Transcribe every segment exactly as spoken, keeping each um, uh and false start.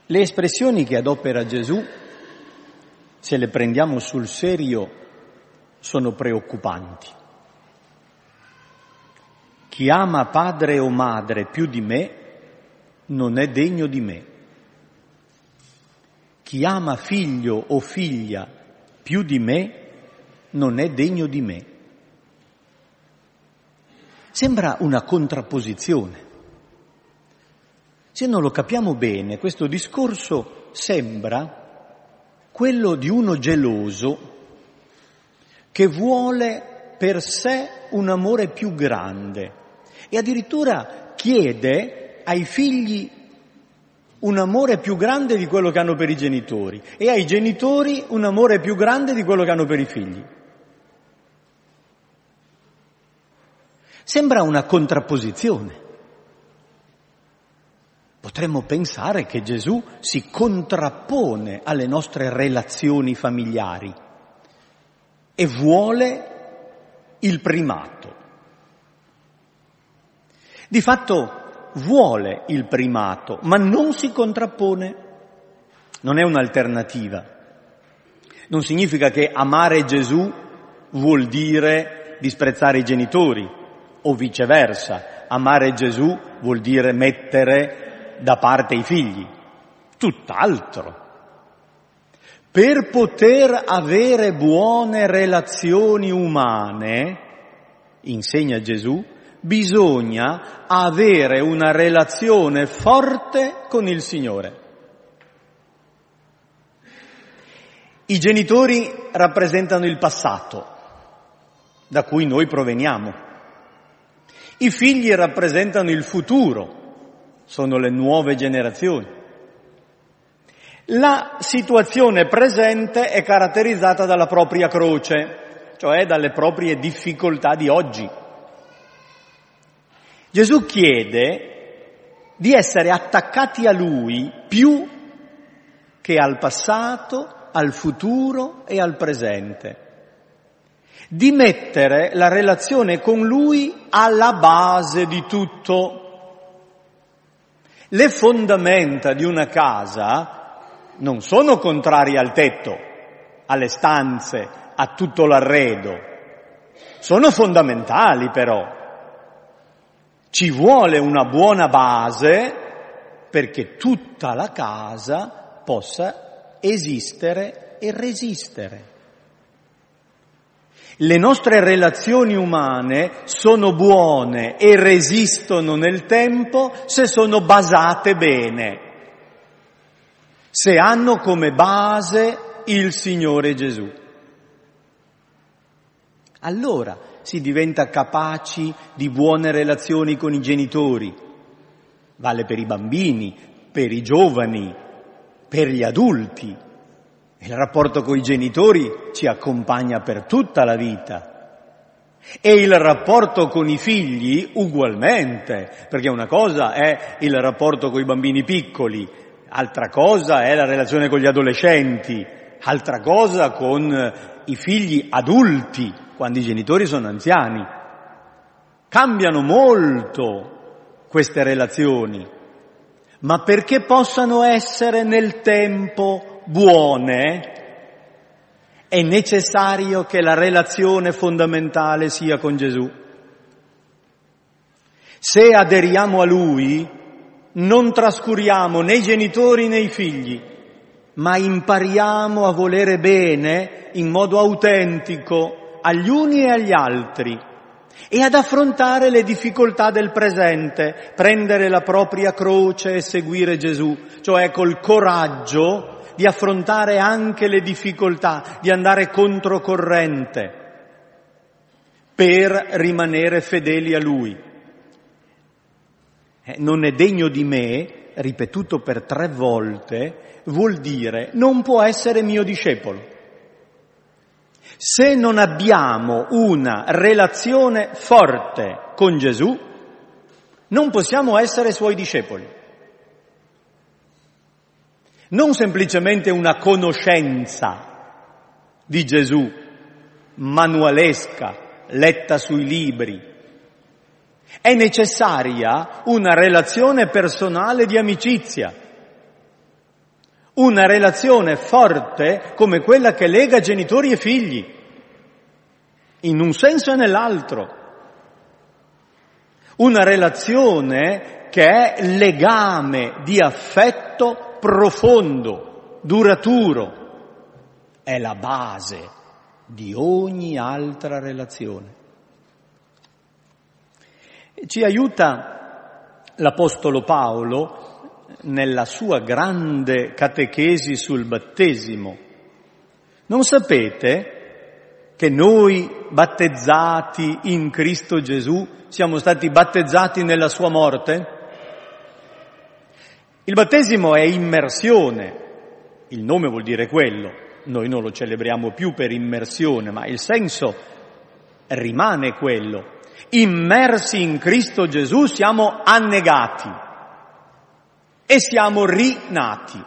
Le espressioni che adopera Gesù, se le prendiamo sul serio, sono preoccupanti. Chi ama padre o madre più di me non è degno di me. Chi ama figlio o figlia più di me non è degno di me. Sembra una contrapposizione. Se non lo capiamo bene, questo discorso sembra quello di uno geloso che vuole per sé un amore più grande e addirittura chiede ai figli un amore più grande di quello che hanno per i genitori e ai genitori un amore più grande di quello che hanno per i figli. Sembra una contrapposizione. Potremmo pensare che Gesù si contrappone alle nostre relazioni familiari e vuole il primato. Di fatto vuole il primato, ma non si contrappone. Non è un'alternativa. Non significa che amare Gesù vuol dire disprezzare i genitori o viceversa. Amare Gesù vuol dire mettere da parte i figli. Tutt'altro. Per poter avere buone relazioni umane, insegna Gesù, bisogna avere una relazione forte con il Signore. I genitori rappresentano il passato, da cui noi proveniamo. I figli rappresentano il futuro, sono le nuove generazioni. La situazione presente è caratterizzata dalla propria croce, cioè dalle proprie difficoltà di oggi. Gesù chiede di essere attaccati a Lui più che al passato, al futuro e al presente. Di mettere la relazione con Lui alla base di tutto. Le fondamenta di una casa non sono contrarie al tetto, alle stanze, a tutto l'arredo. Sono fondamentali però. Ci vuole una buona base perché tutta la casa possa esistere e resistere. Le nostre relazioni umane sono buone e resistono nel tempo se sono basate bene, se hanno come base il Signore Gesù. Allora si diventa capaci di buone relazioni con i genitori. Vale per i bambini, per i giovani, per gli adulti. Il rapporto con i genitori ci accompagna per tutta la vita. E il rapporto con i figli ugualmente, perché una cosa è il rapporto con i bambini piccoli, altra cosa è la relazione con gli adolescenti, altra cosa con i figli adulti, quando i genitori sono anziani. Cambiano molto queste relazioni, ma perché possano essere nel tempo buone, è necessario che la relazione fondamentale sia con Gesù. Se aderiamo a Lui, non trascuriamo né i genitori né i figli, ma impariamo a volere bene in modo autentico agli uni e agli altri e ad affrontare le difficoltà del presente, prendere la propria croce e seguire Gesù, cioè col coraggio di affrontare anche le difficoltà, di andare controcorrente per rimanere fedeli a Lui. Eh, non è degno di me, ripetuto per tre volte, vuol dire non può essere mio discepolo. Se non abbiamo una relazione forte con Gesù, non possiamo essere Suoi discepoli. Non semplicemente una conoscenza di Gesù, manualesca, letta sui libri. È necessaria una relazione personale di amicizia. una relazione forte come quella che lega genitori e figli, in un senso e nell'altro. Una relazione che è legame di affetto profondo, duraturo, è la base di ogni altra relazione. Ci aiuta l'Apostolo Paolo nella sua grande catechesi sul battesimo. Non sapete che noi battezzati in Cristo Gesù siamo stati battezzati nella sua morte? Il battesimo è immersione, il nome vuol dire quello, noi non lo celebriamo più per immersione, ma il senso rimane quello. Immersi in Cristo Gesù siamo annegati e siamo rinati.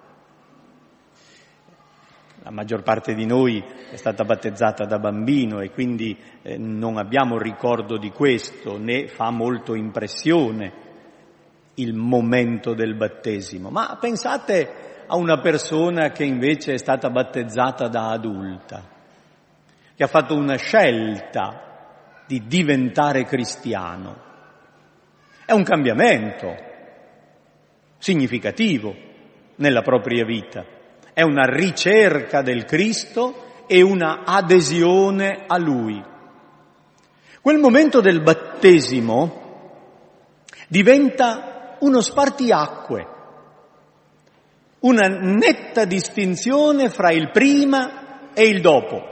La maggior parte di noi è stata battezzata da bambino e quindi eh, non abbiamo ricordo di questo, né fa molto impressione il momento del battesimo. Ma pensate a una persona che invece è stata battezzata da adulta, che ha fatto una scelta di diventare cristiano. È un cambiamento significativo nella propria vita. È una ricerca del Cristo e una adesione a Lui. Quel momento del battesimo diventa uno spartiacque, una netta distinzione fra il prima e il dopo.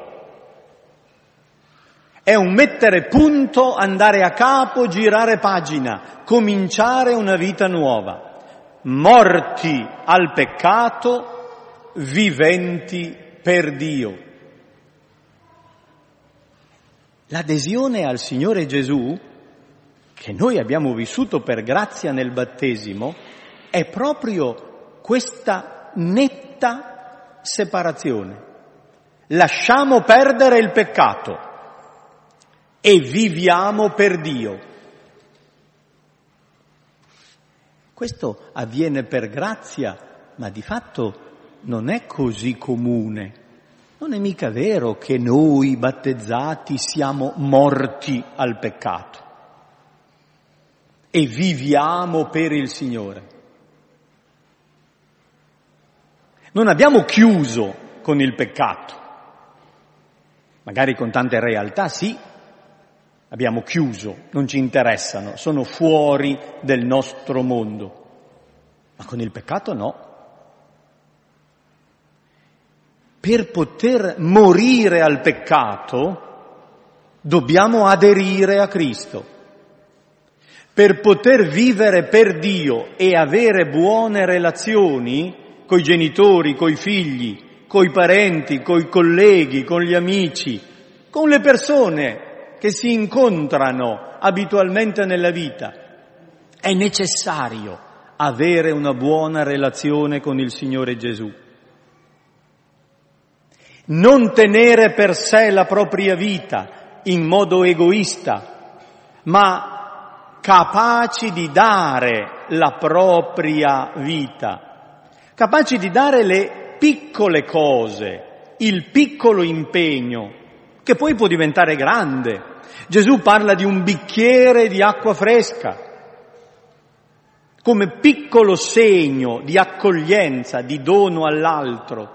È un mettere punto, andare a capo, girare pagina, cominciare una vita nuova. Morti al peccato, viventi per Dio. L'adesione al Signore Gesù, che noi abbiamo vissuto per grazia nel battesimo, è proprio questa netta separazione. Lasciamo perdere il peccato e viviamo per Dio. Questo avviene per grazia, ma di fatto non è così comune. Non è mica vero che noi battezzati siamo morti al peccato e viviamo per il Signore. Non abbiamo chiuso con il peccato, magari con tante realtà sì, abbiamo chiuso, non ci interessano, sono fuori del nostro mondo, ma con il peccato no. Per poter morire al peccato dobbiamo aderire a Cristo. Per poter vivere per Dio e avere buone relazioni coi genitori, coi figli, coi parenti, coi colleghi, con gli amici, con le persone che si incontrano abitualmente nella vita, è necessario avere una buona relazione con il Signore Gesù. Non tenere per sé la propria vita in modo egoista, ma capaci di dare la propria vita, capaci di dare le piccole cose, il piccolo impegno, che poi può diventare grande. Gesù parla di un bicchiere di acqua fresca, come piccolo segno di accoglienza, di dono all'altro.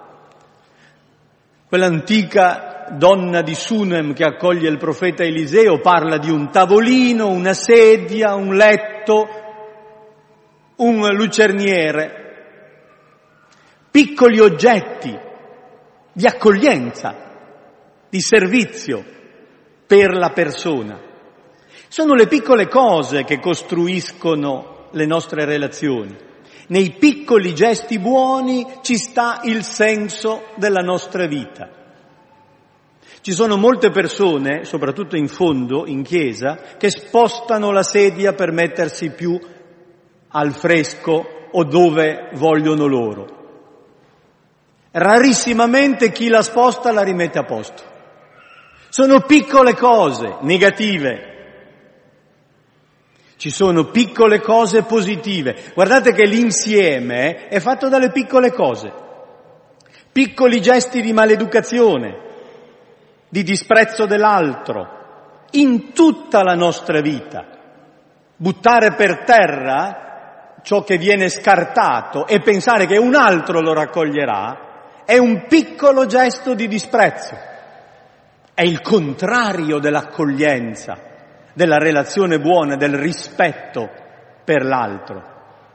Quell'antica donna di Sunem che accoglie il profeta Eliseo parla di un tavolino, una sedia, un letto, un lucerniere, piccoli oggetti di accoglienza, di servizio per la persona. Sono le piccole cose che costruiscono le nostre relazioni. Nei piccoli gesti buoni ci sta il senso della nostra vita. Ci sono molte persone, soprattutto in fondo, in chiesa, che spostano la sedia per mettersi più al fresco o dove vogliono loro. Rarissimamente chi la sposta la rimette a posto. Sono piccole cose negative. Ci sono piccole cose positive. Guardate che l'insieme è fatto dalle piccole cose. Piccoli gesti di maleducazione, di disprezzo dell'altro, in tutta la nostra vita. Buttare per terra ciò che viene scartato e pensare che un altro lo raccoglierà è un piccolo gesto di disprezzo. È il contrario dell'accoglienza, della relazione buona, del rispetto per l'altro.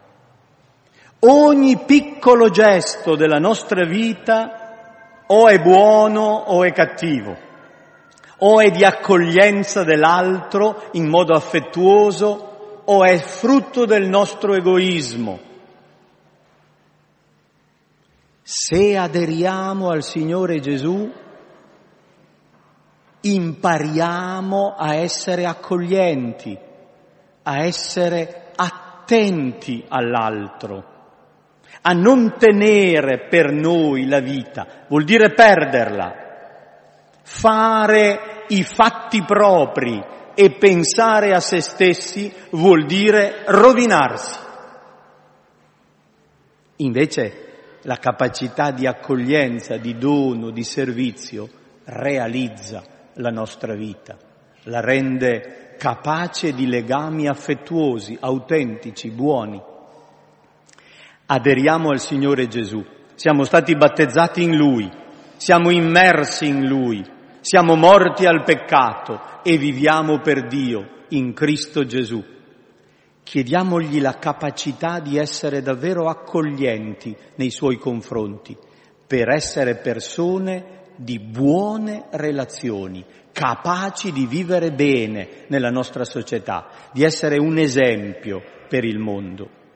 Ogni piccolo gesto della nostra vita o è buono o è cattivo, o è di accoglienza dell'altro in modo affettuoso o è frutto del nostro egoismo. Se aderiamo al Signore Gesù, impariamo a essere accoglienti, a essere attenti all'altro, a non tenere per noi la vita, vuol dire perderla, fare i fatti propri e pensare a se stessi vuol dire rovinarsi. Invece la capacità di accoglienza, di dono, di servizio realizza la nostra vita, la rende capace di legami affettuosi, autentici, buoni. Aderiamo al Signore Gesù, siamo stati battezzati in Lui, siamo immersi in Lui, siamo morti al peccato e viviamo per Dio in Cristo Gesù. Chiediamogli la capacità di essere davvero accoglienti nei Suoi confronti, per essere persone di buone relazioni, capaci di vivere bene nella nostra società, di essere un esempio per il mondo.